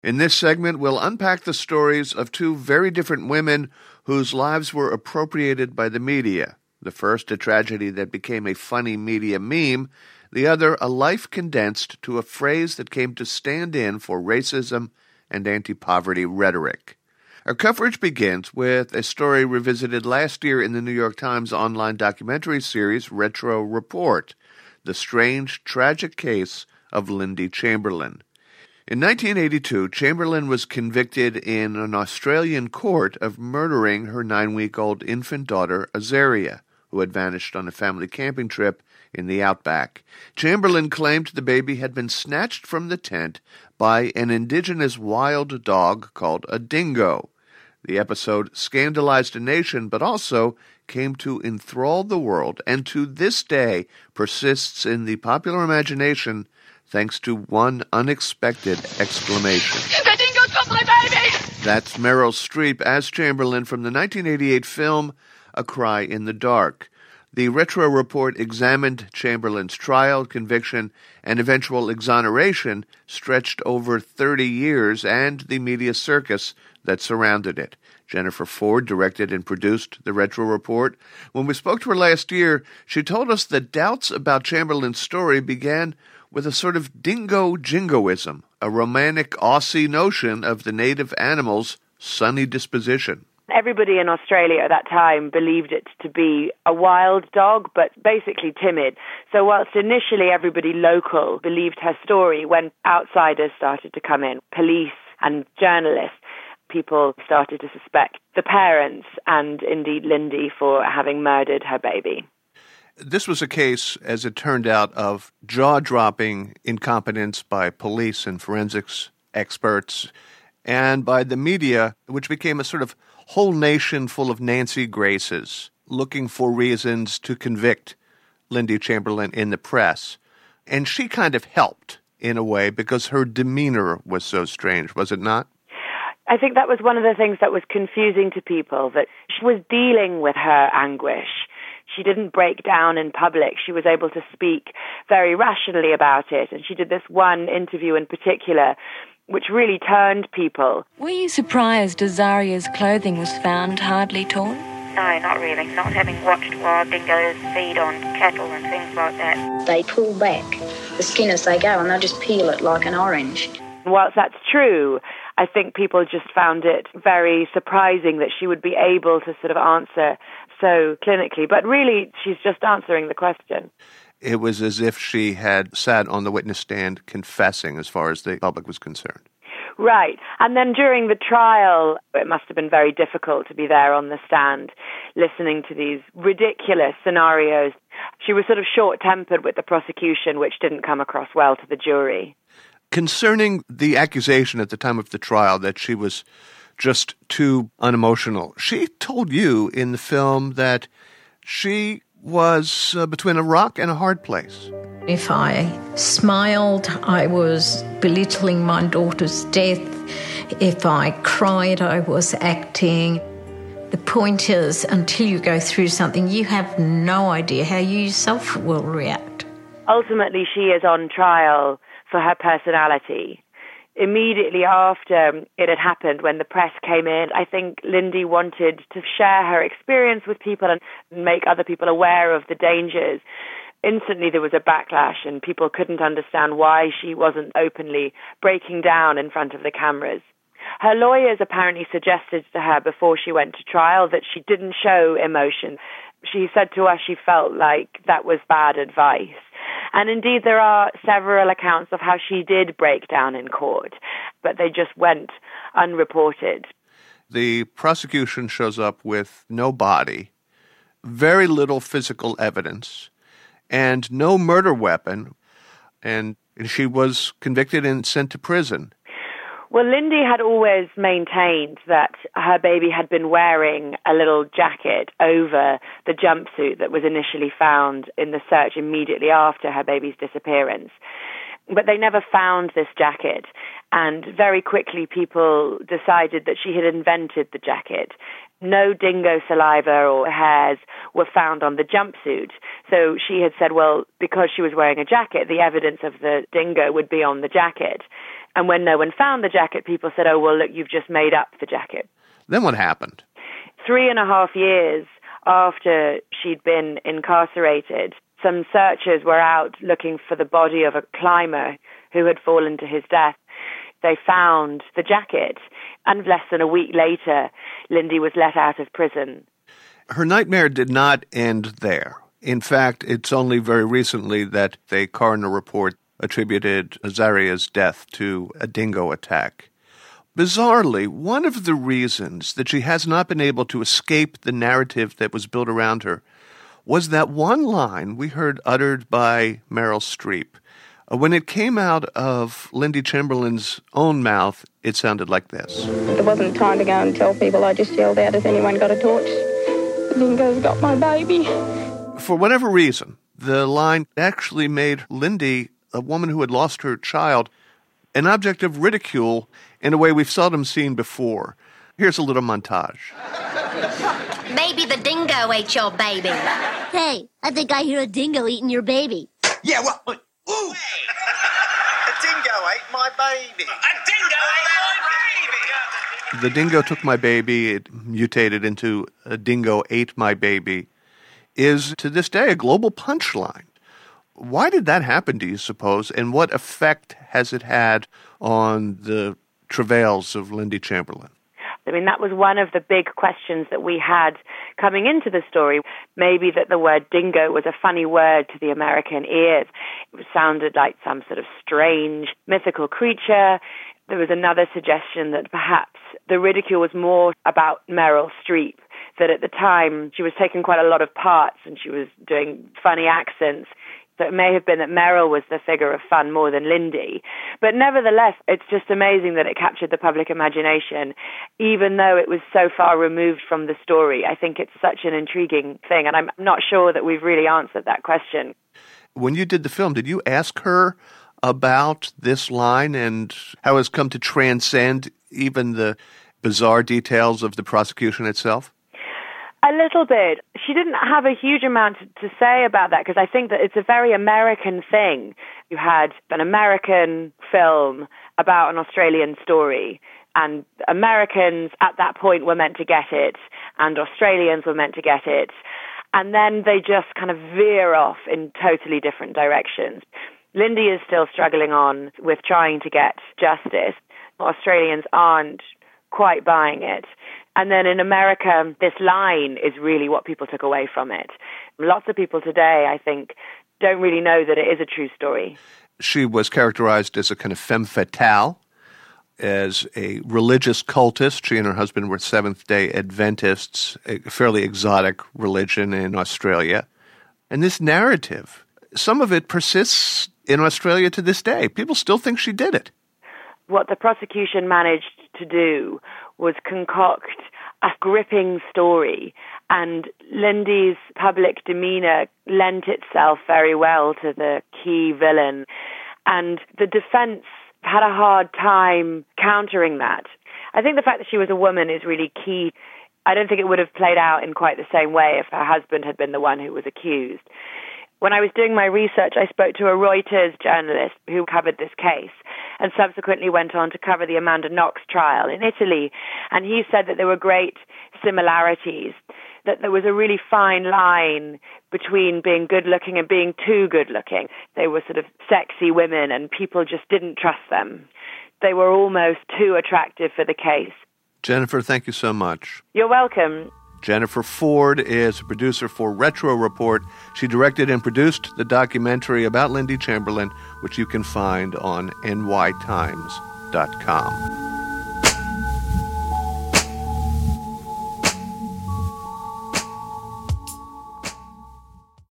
In this segment, we'll unpack the stories of two very different women whose lives were appropriated by the media. The first, a tragedy that became a funny media meme. The other, a life condensed to a phrase that came to stand in for racism and anti-poverty rhetoric. Our coverage begins with a story revisited last year in the New York Times online documentary series Retro Report, the strange, tragic case of Lindy Chamberlain. In 1982, Chamberlain was convicted in an Australian court of murdering her 9-week-old infant daughter, Azaria, who had vanished on a family camping trip in the outback. Chamberlain claimed the baby had been snatched from the tent by an indigenous wild dog called a dingo. The episode scandalized a nation, but also came to enthrall the world, and to this day persists in the popular imagination thanks to one unexpected exclamation. The dingo's got my baby! That's Meryl Streep as Chamberlain from the 1988 film A Cry in the Dark. The Retro Report examined Chamberlain's trial, conviction, and eventual exoneration stretched over 30 years and the media circus that surrounded it. Jennifer Ford directed and produced the Retro Report. When we spoke to her last year, she told us that doubts about Chamberlain's story began with a sort of dingo-jingoism, a romantic Aussie notion of the native animal's sunny disposition. Everybody in Australia at that time believed it to be a wild dog, but basically timid. So whilst initially everybody local believed her story, when outsiders started to come in, police and journalists, people started to suspect the parents and indeed Lindy for having murdered her baby. This was a case, as it turned out, of jaw-dropping incompetence by police and forensics experts and by the media, which became a sort of whole nation full of Nancy Graces looking for reasons to convict Lindy Chamberlain in the press. And she kind of helped, in a way, because her demeanor was so strange, was it not? I think that was one of the things that was confusing to people, that she was dealing with her anguish. She didn't break down in public. She was able to speak very rationally about it. And she did this one interview in particular, which really turned people. Were you surprised Azaria's clothing was found hardly torn? No, not really. Not having watched wild dingoes feed on cattle and things like that. They pull back the skin as they go and they'll just peel it like an orange. Whilst that's true, I think people just found it very surprising that she would be able to sort of answer so clinically. But really, she's just answering the question. It was as if she had sat on the witness stand confessing as far as the public was concerned. Right. And then during the trial, it must have been very difficult to be there on the stand, listening to these ridiculous scenarios. She was sort of short-tempered with the prosecution, which didn't come across well to the jury. Concerning the accusation at the time of the trial that she was just too unemotional, she told you in the film that she was between a rock and a hard place. If I smiled, I was belittling my daughter's death. If I cried, I was acting. The point is, until you go through something, you have no idea how you yourself will react. Ultimately, she is on trial for her personality. Immediately after it had happened, when the press came in, I think Lindy wanted to share her experience with people and make other people aware of the dangers. Instantly there was a backlash and people couldn't understand why she wasn't openly breaking down in front of the cameras. Her lawyers apparently suggested to her before she went to trial that she didn't show emotion. She said to us she felt like that was bad advice. And indeed, there are several accounts of how she did break down in court, but they just went unreported. The prosecution shows up with no body, very little physical evidence, and no murder weapon, and she was convicted and sent to prison. Well, Lindy had always maintained that her baby had been wearing a little jacket over the jumpsuit that was initially found in the search immediately after her baby's disappearance. But they never found this jacket, and very quickly people decided that she had invented the jacket. No dingo saliva or hairs were found on the jumpsuit. So she had said, well, because she was wearing a jacket, the evidence of the dingo would be on the jacket. And when no one found the jacket, people said, oh, well, look, you've just made up the jacket. Then what happened? 3.5 years after she'd been incarcerated, some searchers were out looking for the body of a climber who had fallen to his death. They found the jacket, and less than a week later, Lindy was let out of prison. Her nightmare did not end there. In fact, it's only very recently that the coroner report attributed Azaria's death to a dingo attack. Bizarrely, one of the reasons that she has not been able to escape the narrative that was built around her was that one line we heard uttered by Meryl Streep. When it came out of Lindy Chamberlain's own mouth, it sounded like this. There wasn't time to go and tell people. I just yelled out, "Has anyone got a torch? The dingo's got my baby." For whatever reason, the line actually made Lindy, a woman who had lost her child, an object of ridicule in a way we've seldom seen before. Here's a little montage. Maybe the dingo ate your baby. Hey, I think I hear a dingo eating your baby. Yeah, well, ooh! A dingo ate my baby. A dingo ate my baby. The dingo took my baby. It mutated into a dingo ate my baby. Is to this day a global punchline. Why did that happen, do you suppose, and what effect has it had on the travails of Lindy Chamberlain? I mean, that was one of the big questions that we had coming into the story. Maybe that the word dingo was a funny word to the American ears. It sounded like some sort of strange, mythical creature. There was another suggestion that perhaps the ridicule was more about Meryl Streep, that at the time she was taking quite a lot of parts and she was doing funny accents. So it may have been that Meryl was the figure of fun more than Lindy. But nevertheless, it's just amazing that it captured the public imagination, even though it was so far removed from the story. I think it's such an intriguing thing, and I'm not sure that we've really answered that question. When you did the film, did you ask her about this line and how it's come to transcend even the bizarre details of the prosecution itself? A little bit. She didn't have a huge amount to say about that because I think that it's a very American thing. You had an American film about an Australian story, and Americans at that point were meant to get it, and Australians were meant to get it, and then they just kind of veer off in totally different directions. Lindy is still struggling on with trying to get justice. Australians aren't quite buying it. And then in America, this line is really what people took away from it. Lots of people today, I think, don't really know that it is a true story. She was characterized as a kind of femme fatale, as a religious cultist. She and her husband were Seventh-day Adventists, a fairly exotic religion in Australia. And this narrative, some of it persists in Australia to this day. People still think she did it. What the prosecution managed to do was concoct a gripping story, and Lindy's public demeanor lent itself very well to the key villain, and the defense had a hard time countering that. I think the fact that she was a woman is really key. I don't think it would have played out in quite the same way if her husband had been the one who was accused. When I was doing my research, I spoke to a Reuters journalist who covered this case and subsequently went on to cover the Amanda Knox trial in Italy. And he said that there were great similarities, that there was a really fine line between being good-looking and being too good-looking. They were sort of sexy women and people just didn't trust them. They were almost too attractive for the case. Jennifer, thank you so much. You're welcome. Jennifer Ford is a producer for Retro Report. She directed and produced the documentary about Lindy Chamberlain, which you can find on nytimes.com.